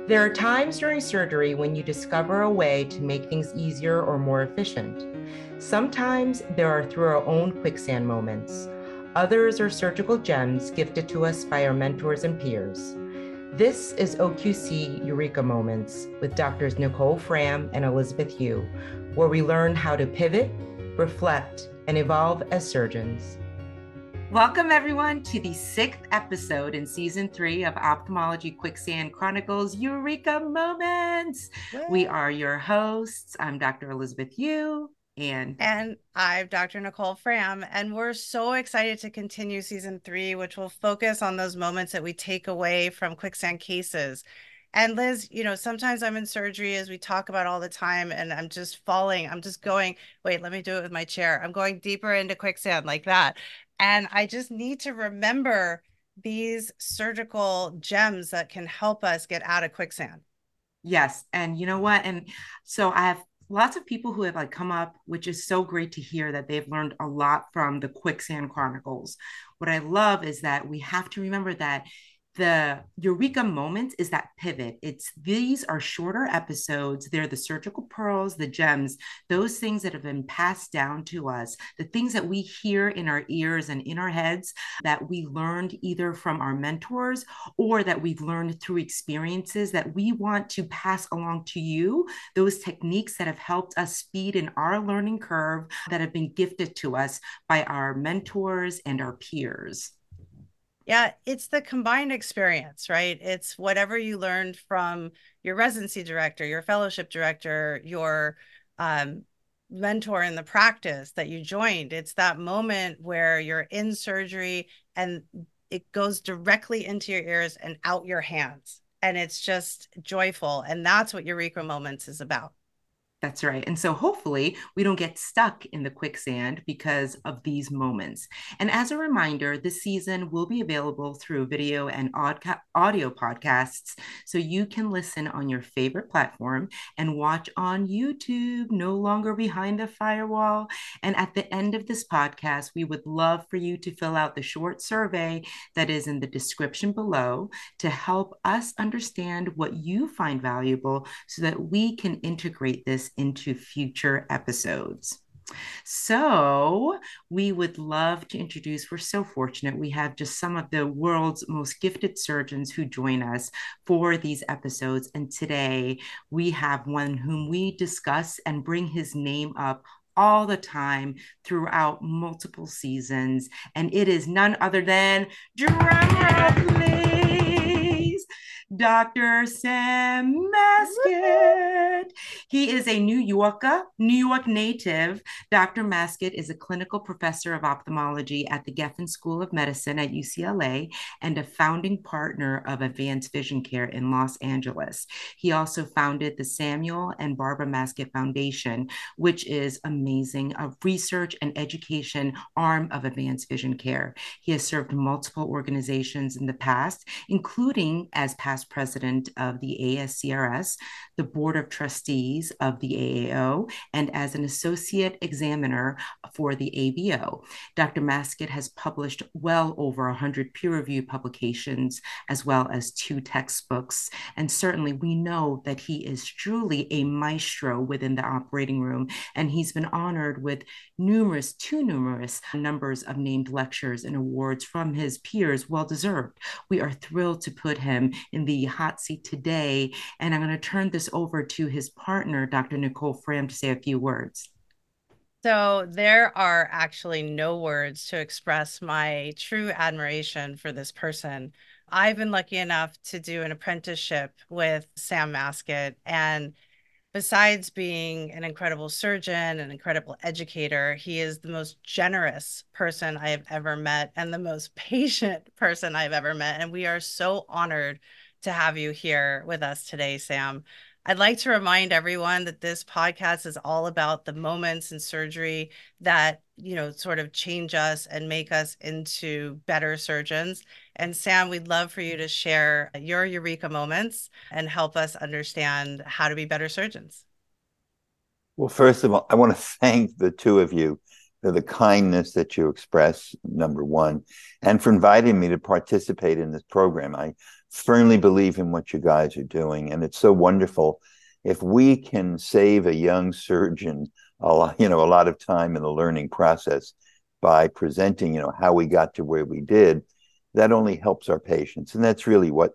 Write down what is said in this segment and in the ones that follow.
There are times during surgery when you discover a way to make things easier or more efficient. Sometimes there are through our own quicksand moments. Others are surgical gems gifted to us by our mentors and peers. This is OQC Eureka Moments with Doctors Nicole Fram and Elizabeth Yu, where we learn how to pivot, reflect, and evolve as surgeons. Welcome, everyone, to the 6th episode in Season 3 of Ophthalmology Quicksand Chronicles Eureka Moments. We are your hosts. I'm Dr. Elizabeth Yu. And I'm Dr. Nicole Fram, and we're so excited to continue season 3, which will focus on those moments that we take away from quicksand cases. And Liz, sometimes I'm in surgery as we talk about all the time, and I'm just falling. I'm just going, wait, let me do it with my chair. I'm going deeper into quicksand like that. And I just need to remember these surgical gems that can help us get out of quicksand. Yes. And you know what? And so I have lots of people who have come up, which is so great to hear that they've learned a lot from the Quicksand Chronicles. What I love is that we have to remember that the Eureka moments is that pivot. These are shorter episodes. They're the surgical pearls, the gems, those things that have been passed down to us, the things that we hear in our ears and in our heads that we learned either from our mentors or that we've learned through experiences that we want to pass along to you, those techniques that have helped us speed in our learning curve that have been gifted to us by our mentors and our peers. Yeah, it's the combined experience, right? It's whatever you learned from your residency director, your fellowship director, your um, mentor in the practice that you joined. It's that moment where you're in surgery and it goes directly into your ears and out your hands. And it's just joyful. And that's what Eureka Moments is about. That's right. And so hopefully we don't get stuck in the quicksand because of these moments. And as a reminder, this season will be available through video and audio podcasts. So you can listen on your favorite platform and watch on YouTube, no longer behind the firewall. And at the end of this podcast, we would love for you to fill out the short survey that is in the description below to help us understand what you find valuable so that we can integrate this into future episodes. So, we would love to introduce, we're so fortunate. We have just some of the world's most gifted surgeons who join us for these episodes. And today we have one whom we discuss and bring his name up all the time throughout multiple seasons. And it is none other than drum please, Dr. Sam Maskett. He is a New York native. Dr. Maskett is a clinical professor of ophthalmology at the Geffen School of Medicine at UCLA and a founding partner of Advanced Vision Care in Los Angeles. He also founded the Samuel and Barbara Maskett Foundation, which is amazing, a research and education arm of Advanced Vision Care. He has served multiple organizations in the past, including as past president of the ASCRS, the Board of Trustees of the AAO, and as an associate examiner for the ABO. Dr. Maskett has published well over 100 peer-reviewed publications, as well as 2 textbooks. And certainly we know that he is truly a maestro within the operating room, and he's been honored with too numerous numbers of named lectures and awards from his peers, well deserved. We are thrilled to put him in the hot seat today, and I'm going to turn this over to his partner, Dr. Nicole Fram, to say a few words. So there are actually no words to express my true admiration for this person. I've been lucky enough to do an apprenticeship with Sam Maskett, and besides being an incredible surgeon, an incredible educator, he is the most generous person I have ever met and the most patient person I've ever met. And we are so honored to have you here with us today, Sam. I'd like to remind everyone that this podcast is all about the moments in surgery that, sort of change us and make us into better surgeons. And Sam, we'd love for you to share your Eureka moments and help us understand how to be better surgeons. Well, first of all, I want to thank the two of you the kindness that you express, number one, and for inviting me to participate in this program. I firmly believe in what you guys are doing, and it's so wonderful if we can save a young surgeon a lot of time in the learning process by presenting, how we got to where we did. That only helps our patients, and that's really what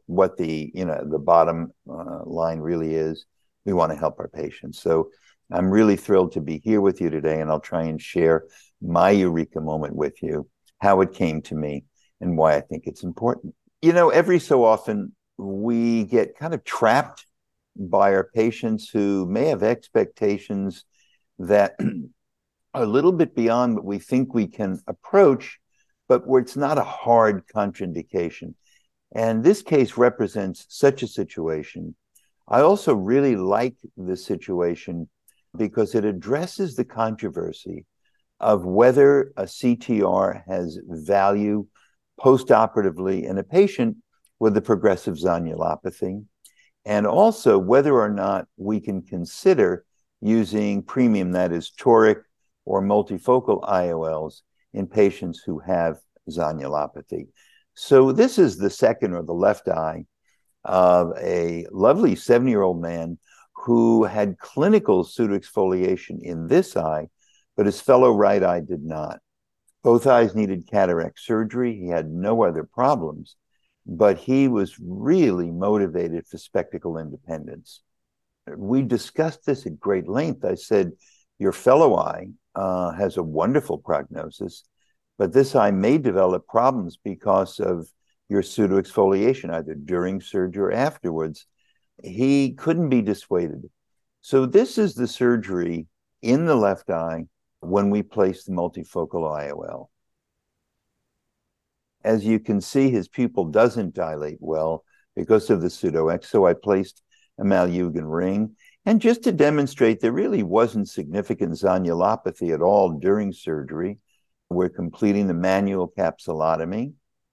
the bottom line really is. We want to help our patients. So I'm really thrilled to be here with you today, and I'll try and share my eureka moment with you, how it came to me, and why I think it's important. Every so often we get kind of trapped by our patients who may have expectations that are a little bit beyond what we think we can approach, but where it's not a hard contraindication. And this case represents such a situation. I also really like this situation because it addresses the controversy of whether a CTR has value postoperatively in a patient with a progressive zonulopathy, and also whether or not we can consider using premium, that is toric or multifocal IOLs, in patients who have zonulopathy. So this is the second, or the left eye, of a lovely 70-year-old man who had clinical pseudoexfoliation in this eye, but his fellow right eye did not. Both eyes needed cataract surgery. He had no other problems, but he was really motivated for spectacle independence. We discussed this at great length. I said, your fellow eye has a wonderful prognosis, but this eye may develop problems because of your pseudoexfoliation, either during surgery or afterwards. He couldn't be dissuaded. So this is the surgery in the left eye when we place the multifocal IOL. As you can see, his pupil doesn't dilate well because of the pseudo-X, so I placed a Malyugin ring. And just to demonstrate there really wasn't significant zonulopathy at all during surgery, we're completing the manual capsulotomy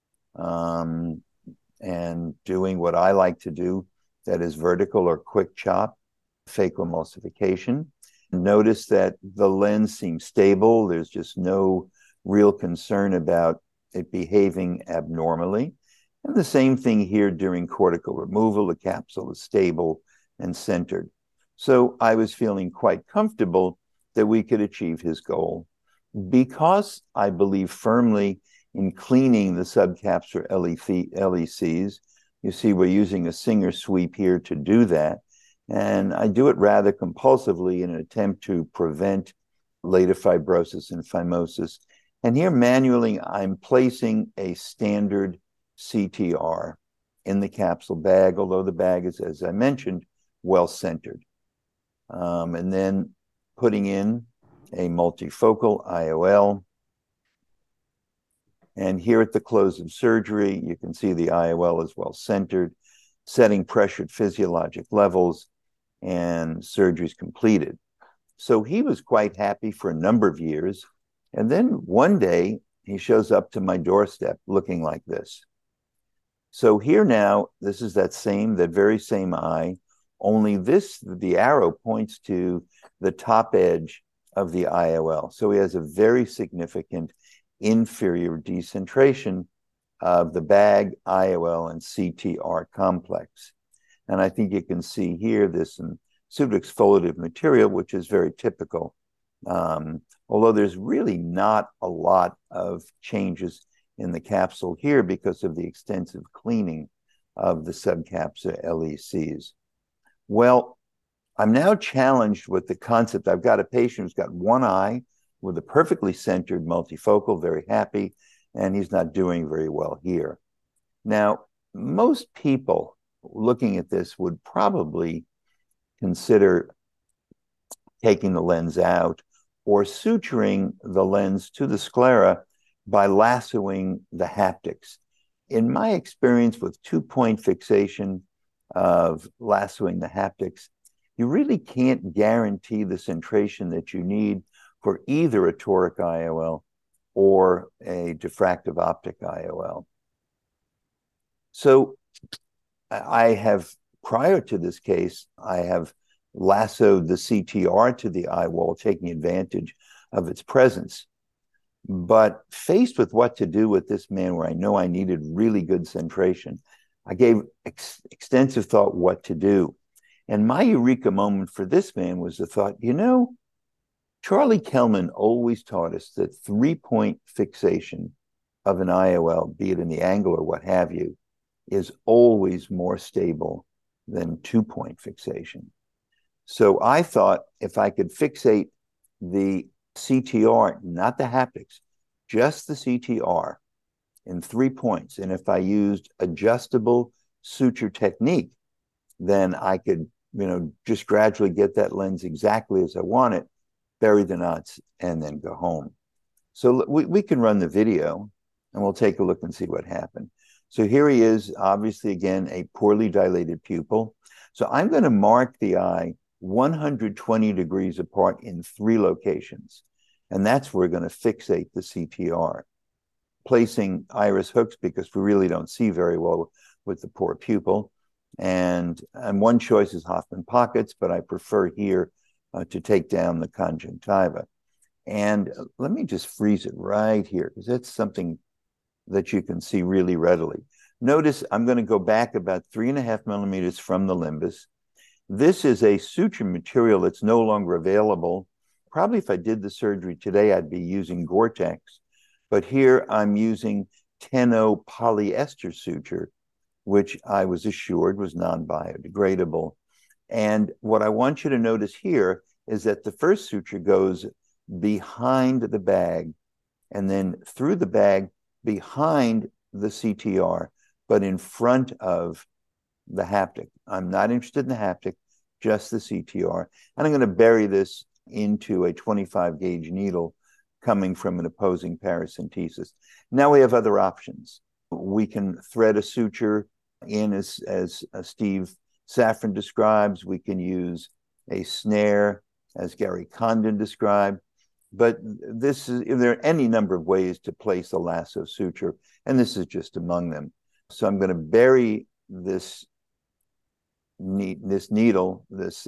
and doing what I like to do, that is vertical or quick chop phacoemulsification. Notice that the lens seems stable. There's just no real concern about it behaving abnormally. And the same thing here during cortical removal. The capsule is stable and centered. So I was feeling quite comfortable that we could achieve his goal. Because I believe firmly in cleaning the subcapsular LECs, you see we're using a Singer sweep here to do that. And I do it rather compulsively in an attempt to prevent later fibrosis and phimosis. And here manually, I'm placing a standard CTR in the capsule bag, although the bag is, as I mentioned, well-centered. And then putting in a multifocal IOL. And here at the close of surgery, you can see the IOL is well-centered, setting pressure at physiologic levels, and surgery is completed. So he was quite happy for a number of years. And then one day, he shows up to my doorstep looking like this. So here now, this is that very same eye, only the arrow points to the top edge of the IOL. So he has a very significant inferior decentration of the bag, IOL, and CTR complex. And I think you can see here this pseudoexfoliative material, which is very typical. Although there's really not a lot of changes in the capsule here because of the extensive cleaning of the subcapsular LECs. Well, I'm now challenged with the concept. I've got a patient who's got one eye with a perfectly centered multifocal, very happy, and he's not doing very well here. Now, most people looking at this would probably consider taking the lens out or suturing the lens to the sclera by lassoing the haptics. In my experience with two-point fixation of lassoing the haptics, you really can't guarantee the centration that you need for either a toric IOL or a diffractive optic IOL. So prior to this case, I have lassoed the CTR to the eye wall, taking advantage of its presence. But faced with what to do with this man, where I know I needed really good centration, I gave extensive thought what to do. And my eureka moment for this man was the thought, Charlie Kelman always taught us that 3-point fixation of an IOL, be it in the angle or what have you, is always more stable than 2-point fixation. So I thought if I could fixate the CTR, not the haptics, just the CTR in 3 points, and if I used adjustable suture technique, then I could, just gradually get that lens exactly as I want it, bury the knots, and then go home. So we can run the video, and we'll take a look and see what happened. So here he is, obviously, again, a poorly dilated pupil. So I'm going to mark the eye 120 degrees apart in 3 locations. And that's where we're going to fixate the CTR. Placing iris hooks because we really don't see very well with the poor pupil. And one choice is Hoffman pockets, but I prefer here to take down the conjunctiva. And let me just freeze it right here, because that's something that you can see really readily. Notice I'm going to go back about 3.5 millimeters from the limbus. This is a suture material that's no longer available. Probably if I did the surgery today, I'd be using Gore-Tex. But here I'm using Tenno polyester suture, which I was assured was non-biodegradable. And what I want you to notice here is that the first suture goes behind the bag and then through the bag behind the CTR, but in front of the haptic. I'm not interested in the haptic, just the CTR. And I'm going to bury this into a 25 gauge needle coming from an opposing paracentesis. Now we have other options. We can thread a suture in as Steve Safran describes. We can use a snare as Gary Condon described. But there are any number of ways to place a lasso suture, and this is just among them. So I'm going to bury this needle,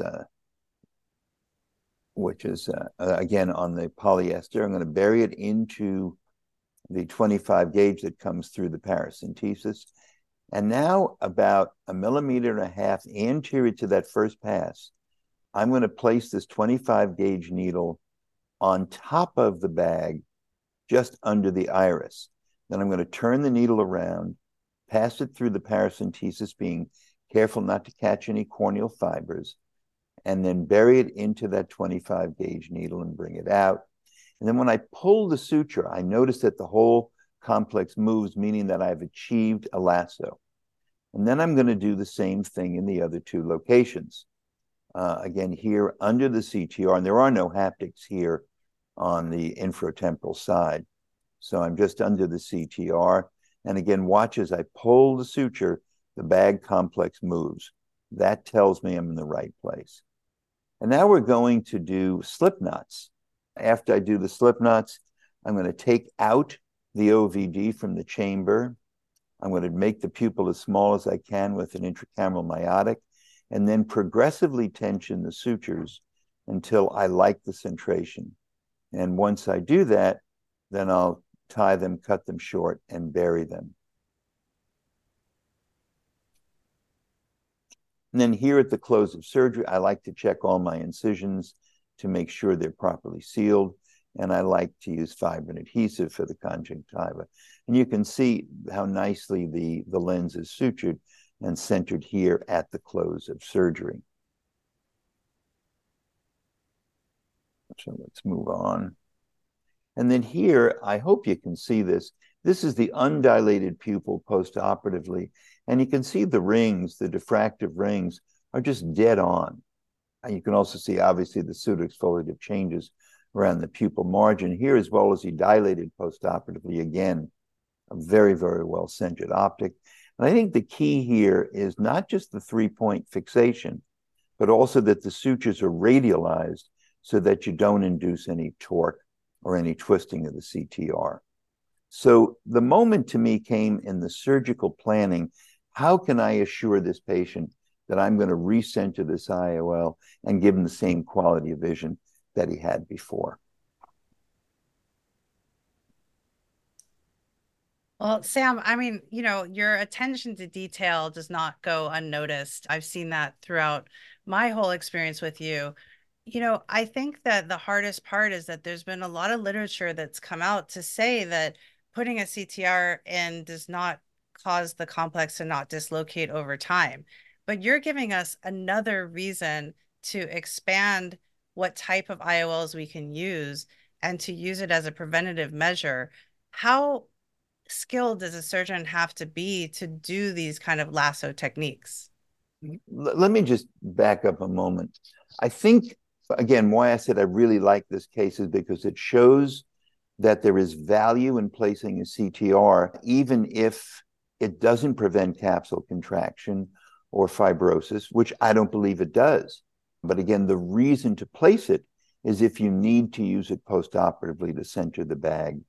which is, again, on the polyester. I'm going to bury it into the 25 gauge that comes through the paracentesis. And now about 1.5 millimeters anterior to that first pass, I'm going to place this 25 gauge needle on top of the bag, just under the iris. Then I'm going to turn the needle around, pass it through the paracentesis, being careful not to catch any corneal fibers, and then bury it into that 25 gauge needle and bring it out. And then when I pull the suture, I notice that the whole complex moves, meaning that I've achieved a lasso. And then I'm going to do the same thing in the other 2 locations. Again, here under the CTR, and there are no haptics here on the infratemporal side. So I'm just under the CTR. And again, watch as I pull the suture, the bag complex moves. That tells me I'm in the right place. And now we're going to do slip knots. After I do the slip knots, I'm going to take out the OVD from the chamber. I'm going to make the pupil as small as I can with an intracameral miotic, and then progressively tension the sutures until I like the centration. And once I do that, then I'll tie them, cut them short, and bury them. And then here at the close of surgery, I like to check all my incisions to make sure they're properly sealed. And I like to use fibrin adhesive for the conjunctiva. And you can see how nicely the lens is sutured and centered here at the close of surgery. So let's move on. And then here, I hope you can see this. This is the undilated pupil postoperatively. And you can see the rings, the diffractive rings, are just dead on. And you can also see, obviously, the pseudoexfoliative changes around the pupil margin here, as well as the dilated postoperatively. Again, a very, very well-centered optic. And I think the key here is not just the 3-point fixation, but also that the sutures are radialized so that you don't induce any torque or any twisting of the CTR. So the moment to me came in the surgical planning. How can I assure this patient that I'm going to recenter this IOL and give him the same quality of vision that he had before? Well, Sam, I mean, your attention to detail does not go unnoticed. I've seen that throughout my whole experience with you. I think that the hardest part is that there's been a lot of literature that's come out to say that putting a CTR in does not cause the complex to not dislocate over time. But you're giving us another reason to expand what type of IOLs we can use and to use it as a preventative measure. How skilled does a surgeon have to be to do these kind of lasso techniques? Let me just back up a moment. I think, again, why I said I really like this case is because it shows that there is value in placing a CTR, even if it doesn't prevent capsule contraction or fibrosis, which I don't believe it does. But again, the reason to place it is if you need to use it postoperatively to center the bag.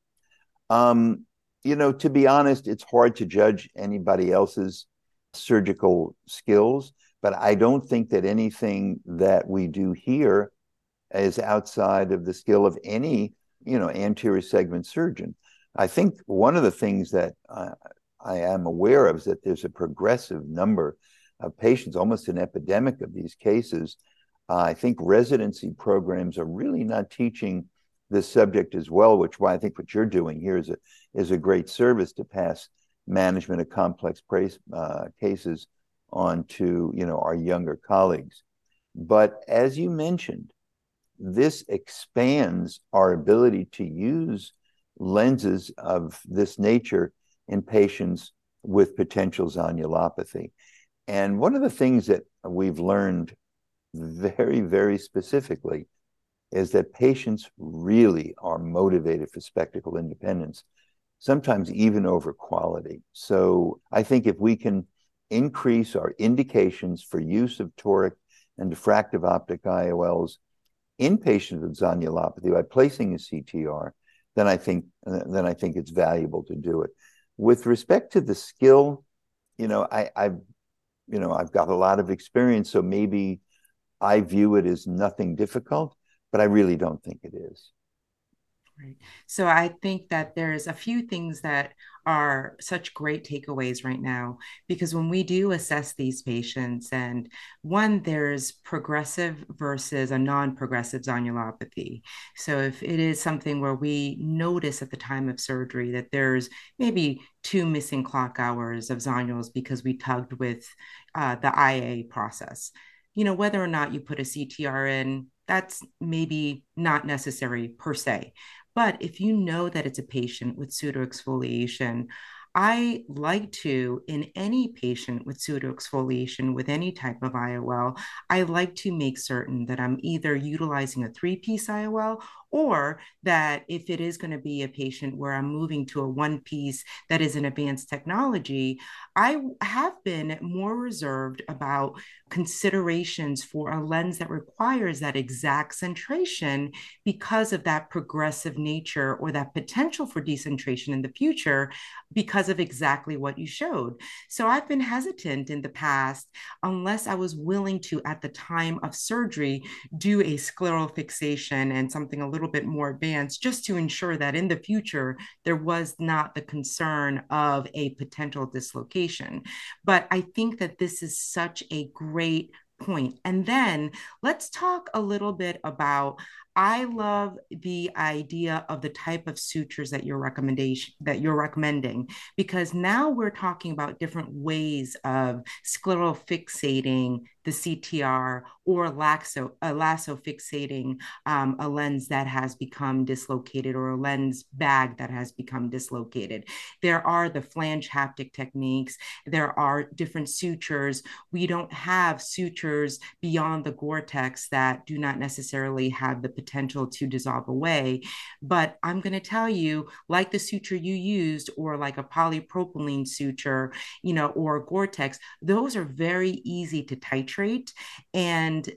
To be honest, it's hard to judge anybody else's surgical skills, but I don't think that anything that we do here is outside of the skill of any, anterior segment surgeon. I think one of the things that I am aware of is that there's a progressive number of patients, almost an epidemic of these cases. I think residency programs are really not teaching this subject as well, which why I think what you're doing here is a great service to pass management of complex cases on to our younger colleagues. But as you mentioned, this expands our ability to use lenses of this nature in patients with potential zonulopathy. And one of the things that we've learned very, very specifically is that patients really are motivated for spectacle independence, sometimes even over quality. So I think if we can increase our indications for use of toric and diffractive optic IOLs in patients with zonulopathy by placing a CTR, then I think it's valuable to do it. With respect to the skill, I've got a lot of experience, so maybe I view it as nothing difficult, but I really don't think it is. Right. So I think that there's a few things that are such great takeaways right now, because when we do assess these patients, and one, there's progressive versus a non-progressive zonulopathy. So if it is something where we notice at the time of surgery that there's maybe 2 missing clock hours of zonules because we tugged with the IA process, whether or not you put a CTR in, that's maybe not necessary per se. But if you know that it's a patient with pseudoexfoliation, I like to, in any patient with pseudoexfoliation with any type of IOL, I like to make certain that I'm either utilizing a three-piece IOL, or that if it is going to be a patient where I'm moving to a one-piece that is an advanced technology, I have been more reserved about considerations for a lens that requires that exact centration because of that progressive nature or that potential for decentration in the future because of exactly what you showed. So I've been hesitant in the past, unless I was willing to, at the time of surgery, do a scleral fixation and something a little bit more advanced, just to ensure that in the future there was not the concern of a potential dislocation. But I think that this is such a great point. And then let's talk a little bit about, I love the idea of the type of sutures that you're recommending, because now we're talking about different ways of scleral fixating the CTR, or lasso fixating a lens that has become dislocated, or a lens bag that has become dislocated. There are the flange haptic techniques. There are different sutures. We don't have sutures beyond the Gore-Tex that do not necessarily have the potential to dissolve away. But I'm going to tell you, like the suture you used, or like a polypropylene suture, or Gore-Tex, those are very easy to titrate. And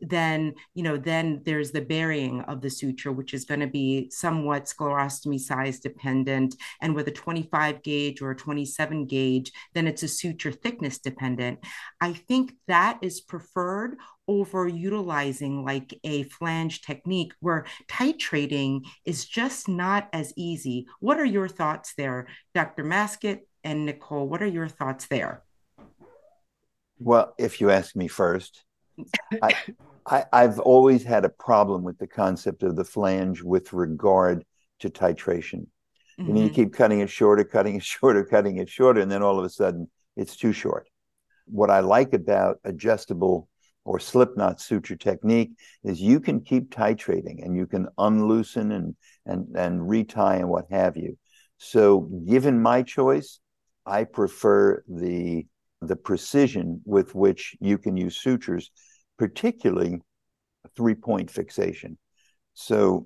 then there's the burying of the suture, which is going to be somewhat sclerostomy size dependent. And with a 25 gauge or a 27 gauge, then it's a suture thickness dependent. I think that is preferred over utilizing like a flange technique where titrating is just not as easy. What are your thoughts there, Dr. Maskett, and Nicole, what are your thoughts there? Well, if you ask me first, I, I've always had a problem with the concept of the flange with regard to titration. You know, you keep cutting it shorter, cutting it shorter, cutting it shorter, and then all of a sudden it's too short. What I like about adjustable or slip knot suture technique is you can keep titrating and you can unloosen and retie and what have you. So given my choice, I prefer the precision with which you can use sutures, particularly 3-point fixation. So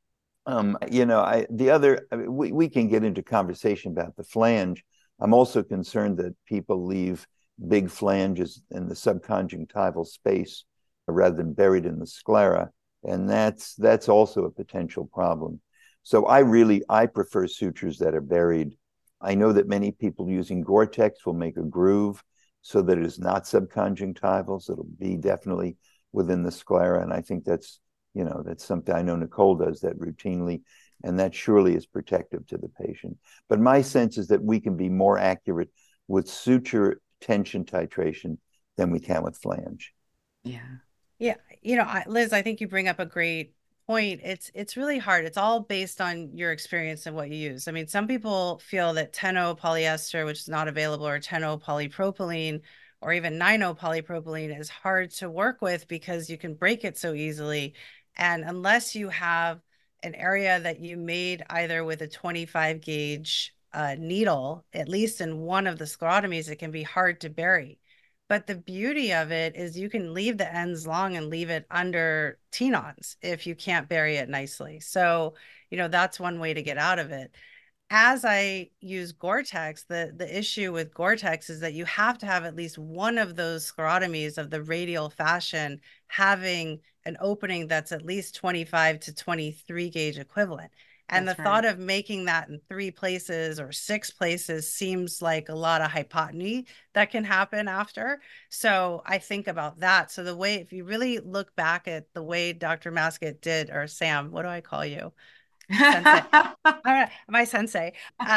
we can get into conversation about the flange. I'm also concerned that people leave big flanges in the subconjunctival space rather than buried in the sclera, and that's also a potential problem. So I prefer sutures that are buried. I know that many people using Gore-Tex will make a groove so that it is not subconjunctival, so it'll be definitely within the sclera, and I think that's something I know Nicole does that routinely, and that surely is protective to the patient. But my sense is that we can be more accurate with suture tension titration than we can with flange. Yeah. Yeah. Liz, I think you bring up a great point. It's really hard. It's all based on your experience and what you use. I mean, some people feel that 10-0 polyester, which is not available, or 10-0 polypropylene, or even 9-0 polypropylene is hard to work with because you can break it so easily. And unless you have an area that you made either with a 25 gauge needle, at least in one of the sclerotomies, it can be hard to bury. But the beauty of it is you can leave the ends long and leave it under tenons if you can't bury it nicely. So, that's one way to get out of it. As I use Gore-Tex, the issue with Gore-Tex is that you have to have at least one of those sclerotomies of the radial fashion having an opening that's at least 25 to 23 gauge equivalent. And the thought of making that in 3 places or 6 places seems like a lot of hypotony that can happen after. So I think about that. So the way, if you really look back at the way Dr. Maskett did, or Sam, what do I call you? Sensei. My sensei.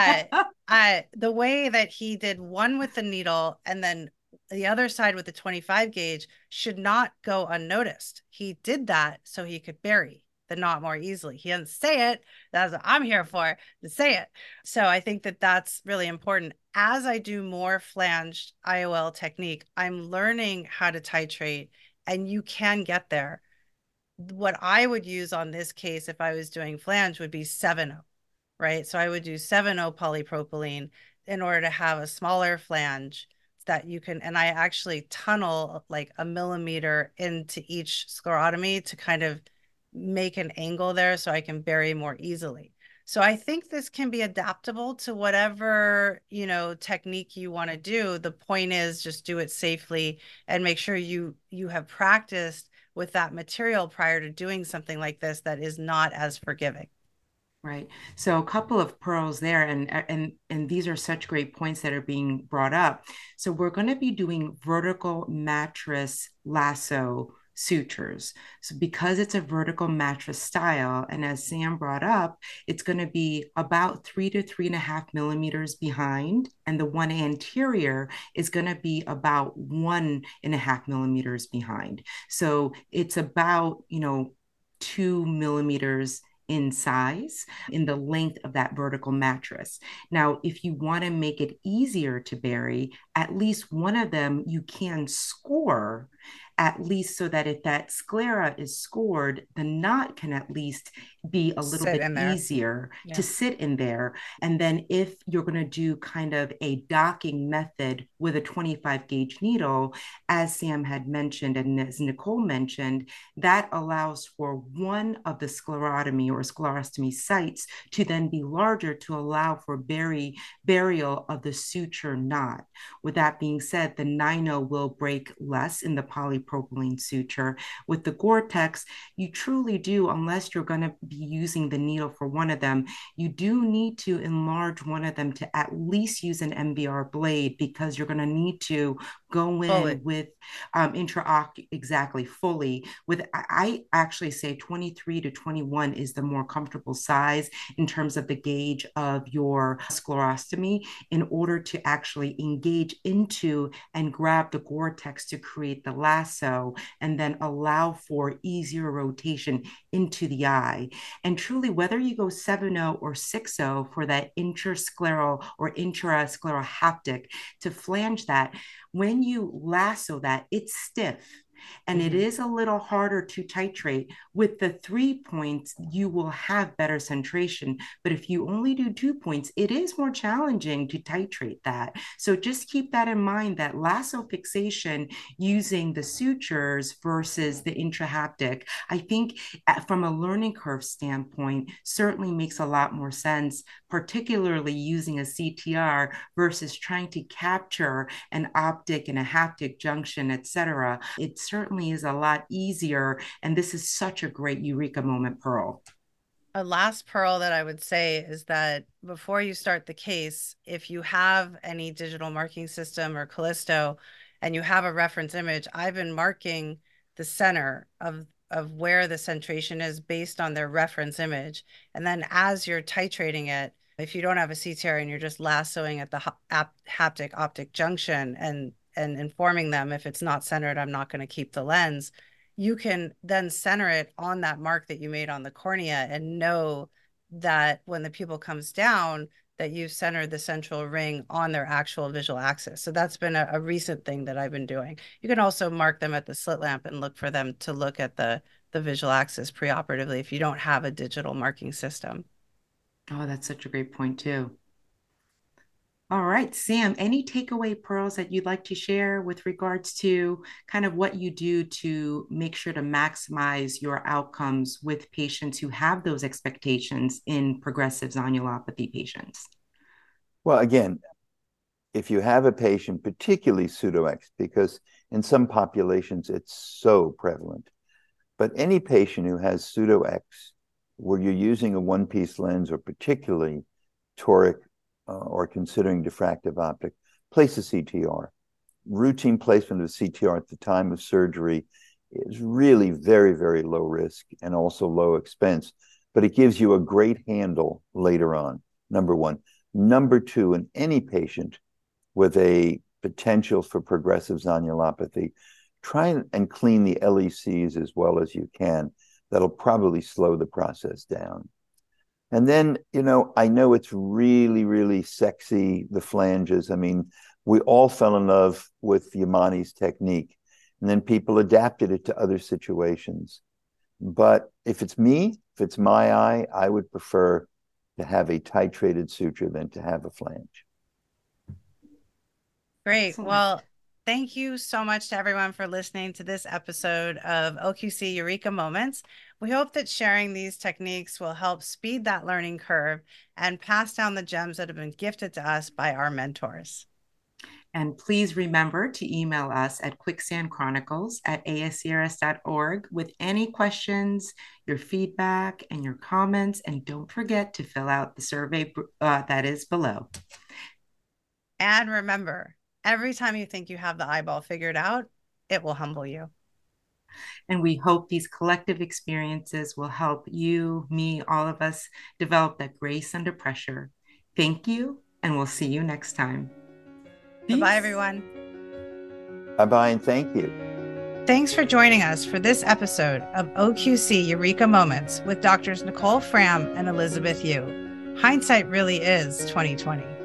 The way that he did one with the needle and then the other side with the 25 gauge should not go unnoticed. He did that so he could bury the knot more easily. He doesn't say it. That's what I'm here for, to say it. So I think that that's really important. As I do more flanged IOL technique, I'm learning how to titrate, and you can get there. What I would use on this case if I was doing flange would be 7-0, right? So I would do 7-0 polypropylene in order to have a smaller flange that you can, and I actually tunnel like a millimeter into each sclerotomy to kind of make an angle there so I can bury more easily. So I think this can be adaptable to whatever, technique you want to do. The point is just do it safely and make sure you have practiced with that material prior to doing something like this that is not as forgiving. Right. So a couple of pearls there, and these are such great points that are being brought up. So we're going to be doing vertical mattress lasso sutures. So because it's a vertical mattress style, and as Sam brought up, it's going to be about 3 to 3.5 millimeters behind, and the one anterior is going to be about 1.5 millimeters behind. So it's about 2 millimeters in size, in the length of that vertical mattress. Now, if you want to make it easier to bury, at least one of them you can score, at least so that if that sclera is scored, the knot can at least be a little bit easier to sit in there. And then if you're going to do kind of a docking method with a 25 gauge needle, as Sam had mentioned, and as Nicole mentioned, that allows for one of the sclerotomy or sclerostomy sites to then be larger to allow for burial of the suture knot. With that being said, the 9-0 will break less in the polypropylene suture. With the Gore-Tex, you truly do, unless you're going to be using the needle for one of them, you do need to enlarge one of them to at least use an MBR blade, because you're going to need to go Fully. in with exactly fully with, I actually say 23 to 21 is the more comfortable size in terms of the gauge of your sclerostomy, in order to actually engage into and grab the Gore-Tex to create the lasso and then allow for easier rotation into the eye. And truly, whether you go 7.0 or 6.0 for that intrascleral or intrascleral haptic to flange that, when you lasso that, it's stiff. And it is a little harder to titrate. With the 3 points, you will have better centration. But if you only do 2 points, it is more challenging to titrate that. So just keep that in mind, that lasso fixation using the sutures versus the intrahaptic, I think from a learning curve standpoint, certainly makes a lot more sense, particularly using a CTR versus trying to capture an optic and a haptic junction, etc. It certainly is a lot easier. And this is such a great eureka moment, Pearl. A last pearl that I would say is that before you start the case, if you have any digital marking system or Callisto and you have a reference image, I've been marking the center of where the centration is based on their reference image. And then as you're titrating it, if you don't have a CTR and you're just lassoing at the haptic optic junction and informing them, if it's not centered, I'm not going to keep the lens, you can then center it on that mark that you made on the cornea and know that when the pupil comes down, that you've centered the central ring on their actual visual axis. So that's been a recent thing that I've been doing. You can also mark them at the slit lamp and look for them to look at the visual axis preoperatively if you don't have a digital marking system. Oh, that's such a great point too. All right, Sam, any takeaway pearls that you'd like to share with regards to kind of what you do to make sure to maximize your outcomes with patients who have those expectations in progressive zonulopathy patients? Well, again, if you have a patient, particularly pseudo-X, because in some populations it's so prevalent, but any patient who has pseudo-X, where you're using a one-piece lens or particularly toric or considering diffractive optic, place a CTR. Routine placement of CTR at the time of surgery is really very, very low risk and also low expense, but it gives you a great handle later on, number one. Number two, in any patient with a potential for progressive zonulopathy, try and clean the LECs as well as you can. That'll probably slow the process down. And then, I know it's really, really sexy, the flanges. I mean, we all fell in love with Yamani's technique, and then people adapted it to other situations. But if it's me, if it's my eye, I would prefer to have a titrated suture than to have a flange. Great. Excellent. Well, thank you so much to everyone for listening to this episode of OQC Eureka Moments. We hope that sharing these techniques will help speed that learning curve and pass down the gems that have been gifted to us by our mentors. And please remember to email us at quicksandchronicles@ascrs.org with any questions, your feedback, and your comments. And don't forget to fill out the survey that is below. And remember, every time you think you have the eyeball figured out, it will humble you. And we hope these collective experiences will help you, me, all of us develop that grace under pressure. Thank you, and we'll see you next time. Bye-bye, everyone. Bye-bye, and thank you. Thanks for joining us for this episode of OQC Eureka Moments with Doctors Nicole Fram and Elizabeth Yu. Hindsight really is 20/20.